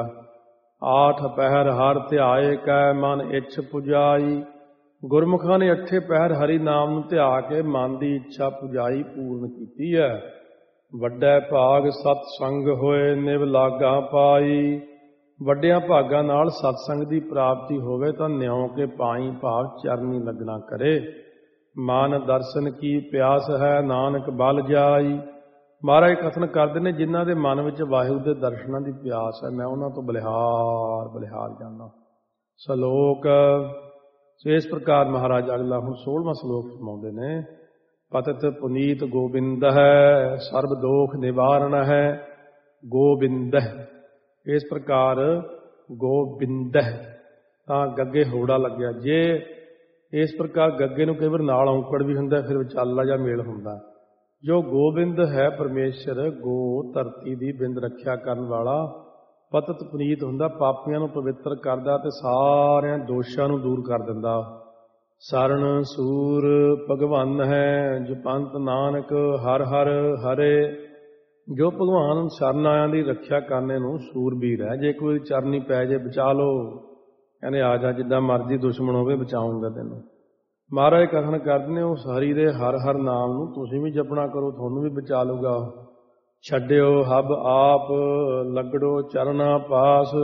8 ਪਹਿਰ ਹਰ ਧਿਆਏ ਕੈ ਮਨ ਇੱਛ ਪੁਜਾਈ। ਗੁਰਮੁਖਾਂ ਨੇ 8 ਪਹਿਰ ਹਰੀ ਨਾਮ ਨੂੰ ਧਿਆ ਕੇ ਮਨ ਦੀ ਇੱਛਾ ਪੁਜਾਈ ਪੂਰਨ ਕੀਤੀ ਹੈ। ਵੱਡਾ ਭਾਗ ਸਤ ਸੰਗ ਹੋਏ ਨਿਵ ਲਾਗਾ ਪਾਈ। ਵੱਡਿਆਂ ਭਾਗਾਂ ਨਾਲ ਸਤਸੰਗ ਦੀ ਪ੍ਰਾਪਤੀ ਹੋਵੇ ਤਾਂ ਨਿਉ ਕੇ ਪਾਈ, ਭਾਵ ਚਰਨੀ ਲੱਗਣਾ ਕਰੇ। ਮਨ ਦਰਸ਼ਨ ਕੀ ਪਿਆਸ ਹੈ ਨਾਨਕ ਬਲ ਜਾਈ। ਮਹਾਰਾਜ ਕਥਨ ਕਰਦੇ ਨੇ, ਜਿਨ੍ਹਾਂ ਦੇ ਮਨ ਵਿੱਚ ਵਾਹਿਗੁਰੂ ਦੇ ਦਰਸ਼ਨਾਂ ਦੀ ਪਿਆਸ ਹੈ, ਮੈਂ ਉਹਨਾਂ ਤੋਂ ਬਲਿਹਾਰ ਬਲਿਹਾਰ ਜਾਂਦਾ। ਸ਼ਲੋਕ ਇਸ ਪ੍ਰਕਾਰ ਮਹਾਰਾਜ ਅਗਲਾ ਹੁਣ 16ਵਾਂ ਸ਼ਲੋਕ ਫਰਮਾਉਂਦੇ ਨੇ, ਪਤਿਤ ਪੁਨੀਤ ਗੋਬਿੰਦ ਹੈ ਸਰਬ ਦੋਖ ਨਿਵਾਰਨ ਹੈ। ਗੋਬਿੰਦ ਇਸ ਪ੍ਰਕਾਰ ਗੋਬਿੰਦ ਤਾਂ ਗੱਗੇ ਹੋੜਾ ਲੱਗਿਆ। ਜੇ ਇਸ ਪ੍ਰਕਾਰ ਗੱਗੇ ਨੂੰ ਕਈ ਵਾਰ ਨਾਲ ਔਂਕੜ ਵੀ ਹੁੰਦਾ, ਫਿਰ ਵਿਚਾਲਾ ਜਾਂ ਮੇਲ ਹੁੰਦਾ। ਜੋ ਗੋਬਿੰਦ ਹੈ ਪਰਮੇਸ਼ਰ, ਗੋ ਧਰਤੀ ਦੀ ਬਿੰਦ ਰੱਖਿਆ ਕਰਨ ਵਾਲਾ। ਪਤਿਤ ਪੁਨੀਤ ਹੁੰਦਾ, ਪਾਪੀਆਂ ਨੂੰ ਪਵਿੱਤਰ ਕਰਦਾ ਤੇ ਸਾਰਿਆਂ ਦੋਸ਼ਾਂ ਨੂੰ ਦੂਰ ਕਰ ਦਿੰਦਾ। ਸਰਣ ਸੂਰ ਭਗਵਾਨ ਹੈ ਜਪੰਤ ਨਾਨਕ ਹਰ ਹਰ ਹਰੇ। ਜੋ ਭਗਵਾਨ ਸ਼ਰਨ ਆਇਆਂ ਦੀ ਰੱਖਿਆ ਕਰਨੇ ਨੂੰ ਸੂਰਬੀਰ ਹੈ। ਜੇ ਕੋਈ ਚਰਨੀ ਪੈ ਜੇ ਬਚਾ ਲਓ, ਕਹਿੰਦੇ ਆ ਜਾ, ਜਿੱਦਾਂ ਮਰਜ਼ੀ ਦੁਸ਼ਮਣ ਹੋਵੇ ਬਚਾਉਂਗਾ ਤੈਨੂੰ। ਮਹਾਰਾਜ ਕਥਨ ਕਰਦੇ ਨੇ, ਉਸ ਹਰੀ ਦੇ ਹਰ ਹਰ ਨਾਮ ਨੂੰ ਤੁਸੀਂ ਵੀ ਜਪਣਾ ਕਰੋ, ਤੁਹਾਨੂੰ ਵੀ ਬਚਾ ਲੂਗਾ। ਛੱਡਿਓ ਹਬ ਆਪ ਲੱਗੜੋ ਚਰਨਾ ਪਾਸ।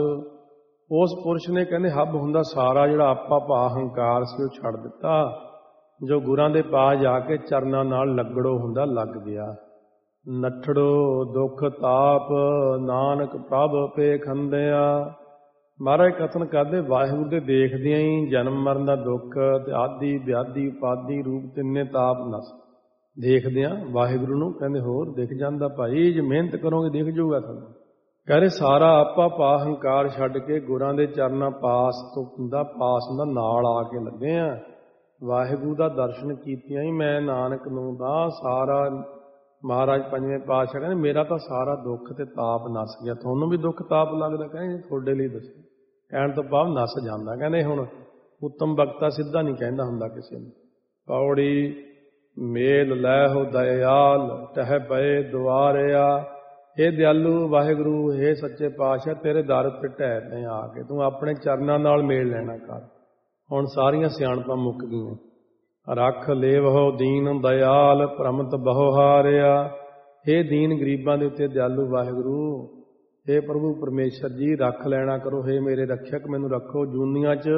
ਉਸ ਪੁਰਸ਼ ਨੇ ਕਹਿੰਦੇ ਹੱਬ ਹੁੰਦਾ ਸਾਰਾ ਜਿਹੜਾ ਆਪਾ ਭਾ ਹੰਕਾਰ ਸੀ, ਉਹ ਛੱਡ ਦਿੱਤਾ। ਜੋ ਗੁਰਾਂ ਦੇ ਪਾਸ ਜਾ ਕੇ ਚਰਨਾਂ ਨਾਲ ਲੱਗੜੋ ਹੁੰਦਾ, ਲੱਗ ਗਿਆ। ਨੱਠੜੋ ਦੁੱਖ ਤਾਪ ਨਾਨਕ ਪ੍ਰਭ ਪੇ ਖੰਦਿਆ। ਮਹਾਰਾਜ ਕਥਨ ਕਰਦੇ ਵਾਹਿਗੁਰੂ ਦੇ ਦੇਖਦਿਆਂ ਹੀ ਜਨਮ ਮਰਨ ਦਾ ਦੁੱਖ ਤੇ ਆਦਿ ਵਿਆਧੀ ਉਪਾਦੀ ਰੂਪ ਤਿੰਨੇ ਤਾਪ ਨਸ। ਦੇਖਦਿਆਂ ਵਾਹਿਗੁਰੂ ਨੂੰ ਕਹਿੰਦੇ ਹੋਰ ਦਿਖ ਜਾਂਦਾ ਭਾਈ, ਜੇ ਮਿਹਨਤ ਕਰੋਗੇ ਦਿਖ ਜਾਊਗਾ ਤੁਹਾਨੂੰ। ਕਹਿੰਦੇ ਸਾਰਾ ਆਪਾ ਪਾ ਹੰਕਾਰ ਛੱਡ ਕੇ ਗੁਰਾਂ ਦੇ ਚਰਨਾਂ ਪਾਸ ਹੁੰਦਾ ਨਾਲ ਆ ਕੇ ਲੱਗੇ ਆ। ਵਾਹਿਗੁਰੂ ਦਾ ਦਰਸ਼ਨ ਕੀਤਿਆਂ ਹੀ ਮੈਂ ਨਾਨਕ ਨੂੰ ਦਾ ਸਾਰਾ, ਮਹਾਰਾਜ ਪੰਜਵੇਂ ਪਾਤਸ਼ਾਹ ਕਹਿੰਦੇ ਮੇਰਾ ਤਾਂ ਸਾਰਾ ਦੁੱਖ ਤੇ ਤਾਪ ਨਸ ਗਿਆ। ਤੁਹਾਨੂੰ ਵੀ ਦੁੱਖ ਤਾਪ ਲੱਗਦਾ? ਕਹਿੰਦੇ ਤੁਹਾਡੇ ਲਈ ਦੱਸੋ। ਕਹਿਣ ਤੋਂ ਬਾਅਦ ਨਸ ਜਾਂਦਾ। ਕਹਿੰਦੇ ਹੁਣ ਉੱਤਮ ਬਖਤਾ ਸਿੱਧਾ ਨਹੀਂ ਕਹਿੰਦਾ ਹੁੰਦਾ ਕਿਸੇ ਨੂੰ। ਪੌੜੀ ਮੇਲ ਲੈ ਹੋ ਦਇਆਲ ਟਹਿ ਪਏ ਦੁਆਰਿਆ। ਇਹ ਦਿਆਲੂ ਵਾਹਿਗੁਰੂ, ਇਹ ਸੱਚੇ ਪਾਤਸ਼ਾਹ ਤੇਰੇ ਦਰ ਤੇ ਢਹਿ ਪਏ ਆ ਕੇ, ਤੂੰ ਆਪਣੇ ਚਰਨਾਂ ਨਾਲ ਮੇਲ ਲੈਣਾ ਕਰ। ਹੁਣ ਸਾਰੀਆਂ ਸਿਆਣਪਾਂ ਮੁੱਕ ਗਈਆਂ। ਰੱਖ ਲੇਵਹੁ ਦੀਨ ਦਇਆਲ ਭ੍ਰਮਤ ਬਹੁ ਹਾਰਿਆ। ਇਹ ਦੀਨ ਗਰੀਬਾਂ ਦੇ ਉੱਤੇ ਦਿਆਲੂ ਵਾਹਿਗੁਰੂ, हे ਪ੍ਰਭੂ ਪਰਮੇਸ਼ਰ ਜੀ ਰੱਖ ਲੈਣਾ ਕਰੋ। हे ਮੇਰੇ ਰੱਖਿਅਕ ਮੈਨੂੰ ਰੱਖੋ। ਜੂਨੀਆਂ 'ਚ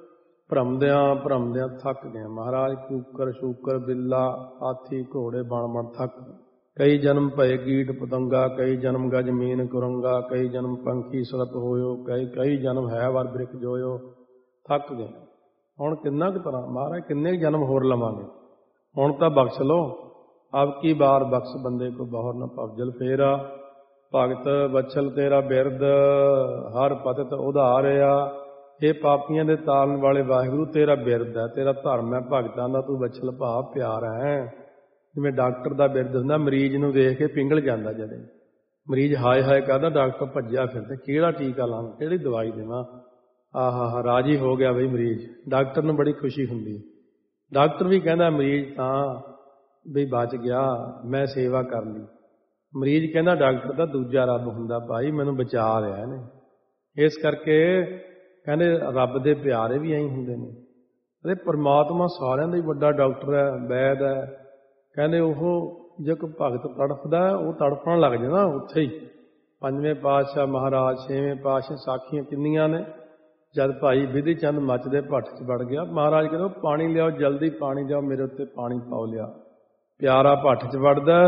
ਭਰਮਦਿਆਂ ਥੱਕ ਗਏ ਮਹਾਰਾਜ। ਕੂਕਰ ਸ਼ੂਕਰ ਬਿੱਲਾ ਹਾਥੀ ਘੋੜੇ ਬਣ ਥੱਕ। ਕਈ ਜਨਮ ਭਏ ਕੀਟ ਪਤੰਗਾ, ਕਈ ਜਨਮ ਗਜ ਮੀਨ ਕੁਰੰਗਾ, ਕਈ ਜਨਮ ਪੰਖੀ ਸੁਰਤ ਹੋਇਓ, ਕਈ ਜਨਮ ਹੈ ਵਰ ਬ੍ਰਿਖ ਜੋਇਓ। ਥੱਕ ਗਏ। ਹੁਣ ਕਿੰਨਾ ਕੁ ਤਰ੍ਹਾਂ ਮਹਾਰਾਜ, ਕਿੰਨੇ ਕੁ ਜਨਮ ਹੋਰ ਲਵਾਂਗੇ? ਹੁਣ ਤਾਂ ਬਖਸ਼ ਲਓ। ਅਬ ਕੀ ਬਾਰ ਬਖਸ਼ ਬੰਦੇ ਕੋ ਬਹੁਰ ਨਾ ਭਵਜਲ ਫੇਰਾ। ਭਗਤ ਬਛਲ ਤੇਰਾ ਬਿਰਦ ਹਰ ਪਤਿਤ ਉਧਾਰਿਆ। ਇਹ ਪਾਪੀਆਂ ਦੇ ਤਾਰਨ ਵਾਲੇ ਵਾਹਿਗੁਰੂ ਤੇਰਾ ਬਿਰਦ ਹੈ, ਤੇਰਾ ਧਰਮ ਹੈ, ਭਗਤਾਂ ਦਾ ਤੂੰ ਬਛਲ ਭਾਵ ਪਿਆਰ ਹੈ। ਜਿਵੇਂ ਡਾਕਟਰ ਦਾ ਬਿਰਦ ਹੁੰਦਾ, ਮਰੀਜ਼ ਨੂੰ ਦੇਖ ਕੇ ਪਿੰਗਲ ਜਾਂਦਾ। ਜਦੋਂ ਮਰੀਜ਼ ਹਾਏ ਹਾਏ ਕਰਦਾ, ਡਾਕਟਰ ਭੱਜਿਆ ਫਿਰਦਾ, ਕਿਹੜਾ ਟੀਕਾ ਲਾਵਾਂ, ਕਿਹੜੀ ਦਵਾਈ ਦੇਵਾਂ। ਆਹਾ ਰਾਜੀ ਹੋ ਗਿਆ ਬਈ ਮਰੀਜ਼। ਡਾਕਟਰ ਨੂੰ ਬੜੀ ਖੁਸ਼ੀ ਹੁੰਦੀ। ਡਾਕਟਰ ਵੀ ਕਹਿੰਦਾ ਮਰੀਜ਼ ਤਾਂ ਬਈ ਬਚ ਗਿਆ, ਮੈਂ ਸੇਵਾ ਕਰ ਲਈ। ਮਰੀਜ਼ ਕਹਿੰਦਾ ਡਾਕਟਰ ਦਾ ਦੂਜਾ ਰੱਬ ਹੁੰਦਾ ਭਾਈ, ਮੈਨੂੰ ਬਚਾ ਰਿਹਾ ਇਹਨੇ। ਇਸ ਕਰਕੇ ਕਹਿੰਦੇ ਰੱਬ ਦੇ ਪਿਆਰੇ ਵੀ ਐਂ ਹੁੰਦੇ ਨੇ। ਅਤੇ ਪਰਮਾਤਮਾ ਸਾਰਿਆਂ ਦਾ ਹੀ ਵੱਡਾ ਡਾਕਟਰ ਹੈ, ਵੈਦ ਹੈ। ਕਹਿੰਦੇ ਉਹ ਜੇ ਕੋਈ ਭਗਤ ਤੜਫਦਾ, ਉਹ ਤੜਫਣ ਲੱਗ ਜਾਂਦਾ ਉੱਥੇ ਹੀ। ਪੰਜਵੇਂ ਪਾਤਸ਼ਾਹ ਮਹਾਰਾਜ, ਛੇਵੇਂ ਪਾਤਸ਼ਾਹ, ਸਾਖੀਆਂ ਕਿੰਨੀਆਂ ਨੇ। ਜਦ ਭਾਈ ਵਿਧੀ ਚੰਦ ਮੱਚਦੇ ਭੱਠ 'ਚ ਵੜ ਗਿਆ, ਮਹਾਰਾਜ ਕਹਿੰਦੇ ਪਾਣੀ ਲਿਆਓ, ਜਲਦੀ ਪਾਣੀ ਲਿਆਓ, ਮੇਰੇ ਉੱਤੇ ਪਾਣੀ ਪਾਓ ਲਿਆ। ਪਿਆਰਾ ਭੱਠ 'ਚ ਵੜਦਾ,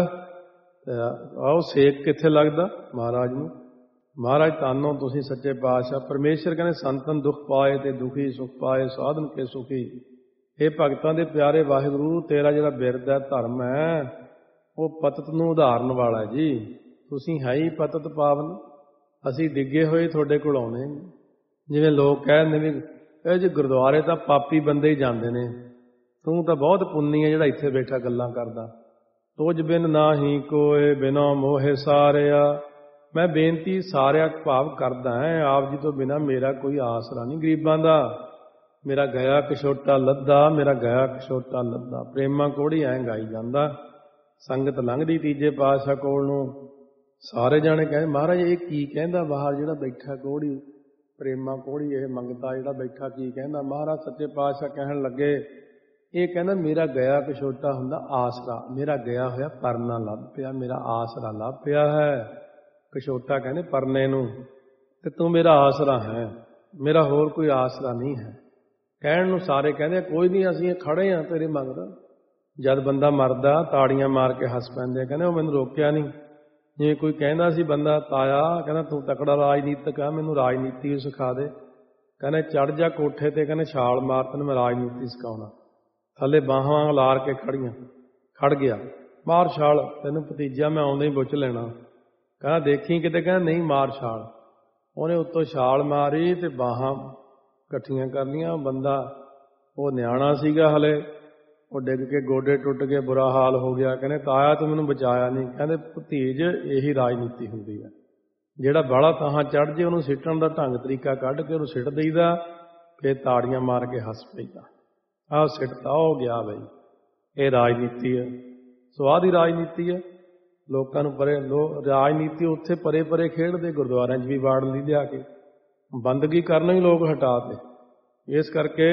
ਆਓ ਸੇਕ ਕਿੱਥੇ ਲੱਗਦਾ ਮਹਾਰਾਜ ਨੂੰ। ਮਹਾਰਾਜ ਧੰਨੋ ਤੁਸੀਂ ਸੱਚੇ ਪਾਤਸ਼ਾਹ। ਪਰਮੇਸ਼ਰ ਕਹਿੰਦੇ ਸੰਤਨ ਦੁੱਖ ਪਾਏ ਤੇ ਦੁਖੀ ਸੁਖ ਪਾਏ ਸਾਧਨ ਕੇ ਸੁਖੀ। ਇਹ ਭਗਤਾਂ ਦੇ ਪਿਆਰੇ ਵਾਹਿਗੁਰੂ, ਤੇਰਾ ਜਿਹੜਾ ਬਿਰਦ ਹੈ, ਧਰਮ ਹੈ, ਉਹ ਪਤਤ ਨੂੰ ਉਧਾਰਨ ਵਾਲਾ ਜੀ। ਤੁਸੀਂ ਹੈ ਹੀ ਪਤਤ ਪਾਵਨ, ਅਸੀਂ ਡਿੱਗੇ ਹੋਏ ਤੁਹਾਡੇ ਕੋਲ ਆਉਣੇ। ਜਿਵੇਂ ਲੋਕ ਕਹਿੰਦੇ ਵੀ ਇਹ ਜੀ ਗੁਰਦੁਆਰੇ ਤਾਂ ਪਾਪੀ ਬੰਦੇ ਹੀ ਜਾਂਦੇ ਨੇ, ਤੂੰ ਤਾਂ ਬਹੁਤ ਪੁੰਨੀ ਹੈ ਜਿਹੜਾ ਇੱਥੇ ਬੈਠਾ ਗੱਲਾਂ ਕਰਦਾ। ਤੁਝ ਬਿਨ ਨਾ ਹੀ ਕੋਏ ਬਿਨਾ ਮੋਹੇ ਸਾਰਿਆ। ਮੈਂ ਬੇਨਤੀ ਸਾਰਿਆਂ ਭਾਵ ਕਰਦਾ ਹੈ, ਆਪ ਜੀ ਤੋਂ ਬਿਨਾ ਮੇਰਾ ਕੋਈ ਆਸਰਾ ਨਹੀਂ ਗਰੀਬਾਂ ਦਾ। ਮੇਰਾ ਗਿਆ ਕਛੋਟਾ ਲੱਦਾ, ਮੇਰਾ ਗਿਆ ਕਛੋਟਾ ਲੱਦਾ। ਪ੍ਰੇਮਾ ਕੋੜੀ ਐਂ ਗਾਈ ਜਾਂਦਾ। ਸੰਗਤ ਲੰਘਦੀ ਤੀਜੇ ਪਾਤਸ਼ਾਹ ਕੋਲ ਨੂੰ, ਸਾਰੇ ਜਾਣੇ ਕਹਿੰਦੇ ਮਹਾਰਾਜ ਇਹ ਕੀ ਕਹਿੰਦਾ ਬਾਹਰ ਜਿਹੜਾ ਬੈਠਾ ਕੋੜੀ, ਪ੍ਰੇਮਾ ਕੋੜੀ, ਇਹ ਮੰਗਤਾ ਜਿਹੜਾ ਬੈਠਾ ਕੀ ਕਹਿੰਦਾ। ਮਹਾਰਾਜ ਸੱਚੇ ਪਾਤਸ਼ਾਹ ਕਹਿਣ ਲੱਗੇ, ਇਹ ਕਹਿੰਦਾ ਮੇਰਾ ਗਿਆ ਕਛੋਟਾ ਹੁੰਦਾ ਆਸਰਾ। ਮੇਰਾ ਗਿਆ ਹੋਇਆ ਪਰਨਾ ਲੱਭ ਪਿਆ, ਮੇਰਾ ਆਸਰਾ ਲੱਭ ਪਿਆ ਹੈ। ਕਛੋਟਾ ਕਹਿੰਦੇ ਪਰਨੇ ਨੂੰ, ਤੇ ਤੂੰ ਮੇਰਾ ਆਸਰਾ ਹੈ, ਮੇਰਾ ਹੋਰ ਕੋਈ ਆਸਰਾ ਨਹੀਂ ਹੈ। ਕਹਿਣ ਨੂੰ ਸਾਰੇ ਕਹਿੰਦੇ ਕੋਈ ਨਹੀਂ, ਅਸੀਂ ਖੜੇ ਹਾਂ ਤੇਰੇ ਮੰਗਦਾ। ਜਦ ਬੰਦਾ ਮਰਦਾ ਤਾੜੀਆਂ ਮਾਰ ਕੇ ਹੱਸ ਪੈਂਦੇ, ਕਹਿੰਦੇ ਉਹ ਮੈਨੂੰ ਰੋਕਿਆ ਨਹੀਂ। ਜਿਵੇਂ ਕੋਈ ਕਹਿੰਦਾ ਸੀ ਬੰਦਾ ਤਾਇਆ, ਕਹਿੰਦਾ ਤੂੰ ਤਕੜਾ ਰਾਜਨੀਤਿਕ ਆ, ਮੈਨੂੰ ਰਾਜਨੀਤੀ ਸਿਖਾ ਦੇ। ਕਹਿੰਦੇ ਚੜ੍ਹ ਜਾ ਕੋਠੇ ਤੇ, ਕਹਿੰਦੇ ਛਾਲ ਮਾਰ, ਤੈਨੂੰ ਮੈਂ ਰਾਜਨੀਤੀ ਸਿਖਾਉਣਾ। ਥੱਲੇ ਬਾਹਾਂ ਲਾਰ ਕੇ ਖੜ ਗਿਆ, ਮਾਰ ਛਾਲ, ਤੈਨੂੰ ਭਤੀਜਾ ਮੈਂ ਆਉਂਦਾ ਹੀ ਪੁੱਛ ਲੈਣਾ। ਕਹਿੰਦਾ ਦੇਖੀ ਕਿਤੇ, ਕਹਿੰਦਾ ਨਹੀਂ ਮਾਰ ਛਾਲ। ਉਹਨੇ ਉੱਤੋਂ ਛਾਲ ਮਾਰੀ ਤੇ ਬਾਹਾਂ ਇਕੱਠੀਆਂ ਕਰ ਲਈਆਂ। ਬੰਦਾ ਉਹ ਨਿਆਣਾ ਸੀਗਾ ਹਲੇ, ਉਹ ਡਿੱਗ ਕੇ ਗੋਡੇ ਟੁੱਟ ਗਏ, ਬੁਰਾ ਹਾਲ ਹੋ ਗਿਆ। ਕਹਿੰਦੇ ਤਾਇਆ ਤੂੰ ਮੈਨੂੰ ਬਚਾਇਆ ਨਹੀਂ। ਕਹਿੰਦੇ ਭਤੀਜ ਇਹੀ ਰਾਜਨੀਤੀ ਹੁੰਦੀ ਹੈ, ਜਿਹੜਾ ਬਾਹਲਾ ਤਾਹਾਂ ਚੜ੍ਹ ਜੇ ਉਹਨੂੰ ਸਿੱਟਣ ਦਾ ਢੰਗ ਤਰੀਕਾ ਕੱਢ ਕੇ ਉਹਨੂੰ ਸਿੱਟ ਦਈਦਾ, ਫਿਰ ਤਾੜੀਆਂ ਮਾਰ ਕੇ ਹੱਸ ਪਈਦਾ। ਆਹ ਸਿੱਟਤਾ ਹੋ ਗਿਆ ਬਈ, ਇਹ ਰਾਜਨੀਤੀ ਹੈ। ਸਵਾਦ ਹੀ ਰਾਜਨੀਤੀ ਹੈ। ਲੋਕਾਂ ਨੂੰ ਪਰੇ ਰਾਜਨੀਤੀ ਉੱਥੇ ਪਰੇ ਪਰੇ ਖੇਡਦੇ, ਗੁਰਦੁਆਰਿਆਂ 'ਚ ਵੀ ਵਾੜ ਲਈ ਲਿਆ ਕੇ, ਬੰਦਗੀ ਕਰਨਾ ਹੀ ਲੋਕ ਹਟਾ ਤੇ। ਇਸ ਕਰਕੇ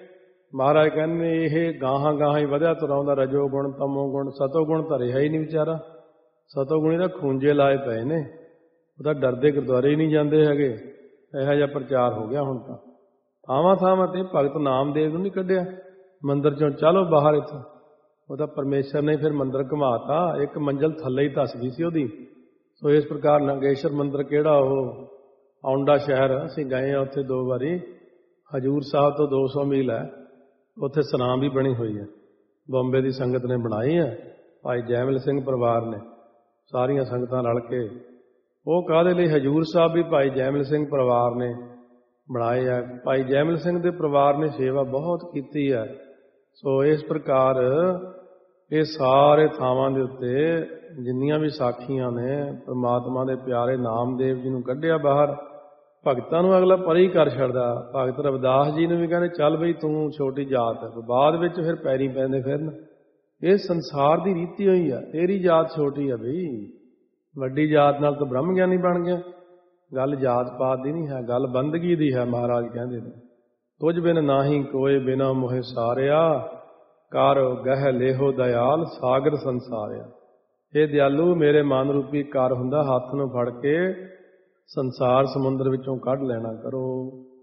ਮਹਾਰਾਜ ਕਹਿੰਦੇ ਇਹ ਗਾਹਾਂ ਗਾਹਾਂ ਹੀ ਵਧਿਆ ਤੁਰਾਉਂਦਾ। ਰਜੋ ਗੁਣ ਤਮੋ ਗੁਣ ਸਤੋ ਗੁਣ ਧਰੇ ਹੈ ਹੀ ਨਹੀਂ ਵਿਚਾਰਾ। ਸਤੋ ਗੁਣੀ ਦਾ ਖੂੰਜੇ ਲਾਏ ਪਏ ਨੇ, ਉਹਦਾ ਡਰਦੇ ਗੁਰਦੁਆਰੇ ਹੀ ਨਹੀਂ ਜਾਂਦੇ ਹੈਗੇ। ਇਹੋ ਜਿਹਾ ਪ੍ਰਚਾਰ ਹੋ ਗਿਆ ਹੁਣ ਤਾਂ। ਥਾਵਾਂ ਥਾਵਾਂ ਤੇ ਭਗਤ ਨਾਮਦੇਵ ਨੂੰ ਨਹੀਂ ਕੱਢਿਆ ਮੰਦਿਰ 'ਚੋਂ, ਚਲੋ ਬਾਹਰ ਇੱਥੋਂ। ਉਹਦਾ ਪਰਮੇਸ਼ਰ ਨੇ ਫਿਰ ਮੰਦਿਰ ਘੁਮਾਤਾ, ਇੱਕ ਮੰਜ਼ਲ ਥੱਲੇ ਹੀ ਧੱਸ ਗਈ ਸੀ ਉਹਦੀ। ਸੋ ਇਸ ਪ੍ਰਕਾਰ ਲੰਗੇਸ਼ਰ ਮੰਦਿਰ ਕਿਹੜਾ ਉਹ ਔਂਡਾ ਸ਼ਹਿਰ ਅਸੀਂ ਗਏ ਹਾਂ, ਉੱਥੇ 2 ਵਾਰੀ। ਹਜੂਰ ਸਾਹਿਬ ਤੋਂ 200 ਮੀਲ ਹੈ, ਉੱਥੇ ਸਰਾਂ ਵੀ ਬਣੀ ਹੋਈ ਹੈ, ਬੰਬੇ ਦੀ ਸੰਗਤ ਨੇ ਬਣਾਈ ਹੈ, ਭਾਈ ਜੈਮਲ ਸਿੰਘ ਪਰਿਵਾਰ ਨੇ, ਸਾਰੀਆਂ ਸੰਗਤਾਂ ਰਲ ਕੇ। ਉਹ ਕਾਹਦੇ ਲਈ? ਹਜੂਰ ਸਾਹਿਬ ਵੀ ਭਾਈ ਜੈਮਲ ਸਿੰਘ ਪਰਿਵਾਰ ਨੇ ਬਣਾਏ ਹੈ। ਭਾਈ ਜੈਮਲ ਸਿੰਘ ਦੇ ਪਰਿਵਾਰ ਨੇ ਸੇਵਾ ਬਹੁਤ ਕੀਤੀ ਹੈ। ਸੋ ਇਸ ਪ੍ਰਕਾਰ ਇਹ ਸਾਰੇ ਥਾਵਾਂ ਦੇ ਉੱਤੇ ਜਿੰਨੀਆਂ ਵੀ ਸਾਖੀਆਂ ਨੇ, ਪਰਮਾਤਮਾ ਦੇ ਪਿਆਰੇ ਨਾਮਦੇਵ ਜੀ ਨੂੰ ਕੱਢਿਆ ਬਾਹਰ। ਭਗਤਾਂ ਨੂੰ ਅਗਲਾ ਪਰੇ ਹੀ ਕਰ ਛੱਡਦਾ। ਭਗਤ ਰਵਿਦਾਸ ਜੀ ਨੂੰ ਵੀ ਕਹਿੰਦੇ ਚੱਲ ਬਈ ਤੂੰ ਛੋਟੀ ਜਾਤ ਹੈ, ਬਾਅਦ ਵਿੱਚ ਫਿਰ ਪੈਰੀ ਪੈਂਦੇ ਫਿਰਨ। ਇਹ ਸੰਸਾਰ ਦੀ ਰੀਤੀ ਹੋਈ ਆ, ਤੇਰੀ ਜਾਤ ਛੋਟੀ ਆ ਬਈ, ਵੱਡੀ ਜਾਤ ਨਾਲ ਤਾਂ ਬ੍ਰਹਮ ਗਿਆਨੀ ਬਣ ਗਿਆ। ਗੱਲ ਜਾਤ ਪਾਤ ਦੀ ਨਹੀਂ ਹੈ, ਗੱਲ ਬੰਦਗੀ ਦੀ ਹੈ। ਮਹਾਰਾਜ ਕਹਿੰਦੇ ਨੇ ਤੁਝ ਬਿਨ ਨਾਹੀ ਕੋਏ ਬਿਨਾ ਮੋਹਿ ਸਾਰਿਆ, ਕਰ ਗਹਿ ਲੇਹੋ ਦਇਆਲ ਸਾਗਰ ਸੰਸਾਰਿਆ। ਇਹ ਦਿਆਲੂ ਮੇਰੇ ਮਨ ਰੂਪੀ ਕਰ ਹੁੰਦਾ, ਹੱਥ ਨੂੰ ਫੜ ਕੇ ਸੰਸਾਰ ਸਮੁੰਦਰ ਵਿੱਚੋਂ ਕੱਢ ਲੈਣਾ ਕਰੋ।